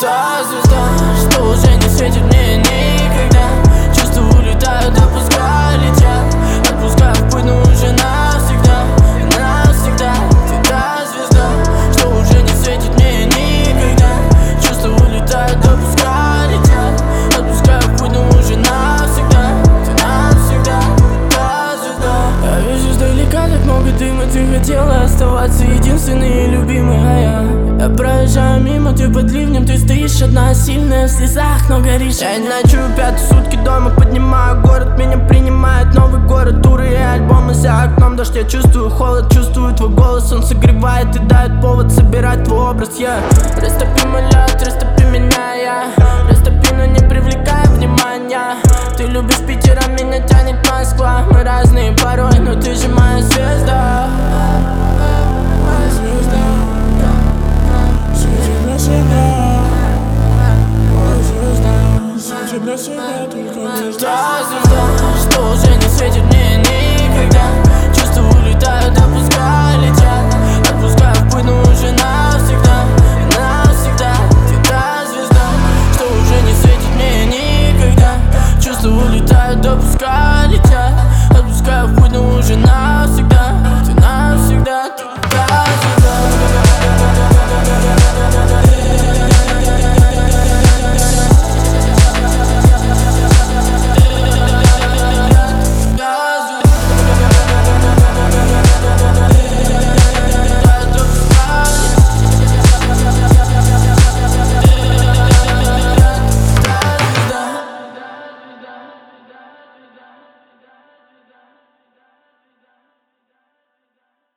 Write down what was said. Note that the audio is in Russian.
та звезда, что уже не светит мне никогда. Чувства улетают, да пускай летят. Отпускаю в путь, но уже навсегда, навсегда. Ты та звезда, что уже не светит мне никогда. Чувства улетают, да пускай летят. Отпускаю в путь, но уже навсегда. Ты навсегда, та звезда. Я вижу издалека так много дыма. Ты хотела оставаться единственной и любимой, а я проезжаю мимо, ты под ливнем. Ты стоишь одна, сильная, в слезах, но горишь. Я не ночую, пятые сутки дома, поднимаю город. Меня принимает новый город, туры и альбомы за окном. Дождь, я чувствую холод, чувствую твой голос. Он согревает и дает повод собирать твой образ. Растопи мой лед, растопи меня, я растопи, но не привлекай внимания. Ты любишь Питер, а меня тянет Москва. Мы разные порой, но ты же моя звезда.